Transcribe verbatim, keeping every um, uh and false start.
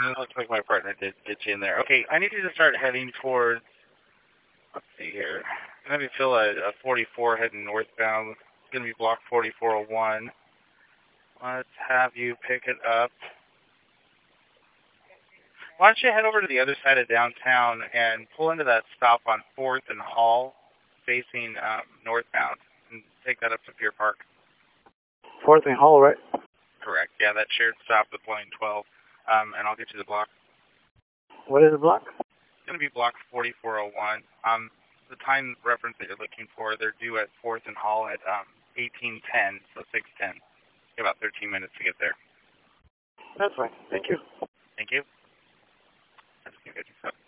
It looks like my partner did get you in there. Okay, I need you to start heading towards, let's see here. Let me fill a, a forty-four heading northbound. It's going to be block forty-four oh one. Let's have you pick it up. Why don't you head over to the other side of downtown and pull into that stop on fourth and Hall, facing um, northbound, and take that up to Pier Park. fourth and Hall, right? Correct. Yeah, that shared stop with Lane twelve, um, and I'll get you the block. What is the block? It's going to be block forty-four oh one. Um, the time reference that you're looking for, they're due at fourth and Hall at um, eighteen ten, so six ten. About thirteen minutes to get there. That's fine. Thank you. Thank you. That's good.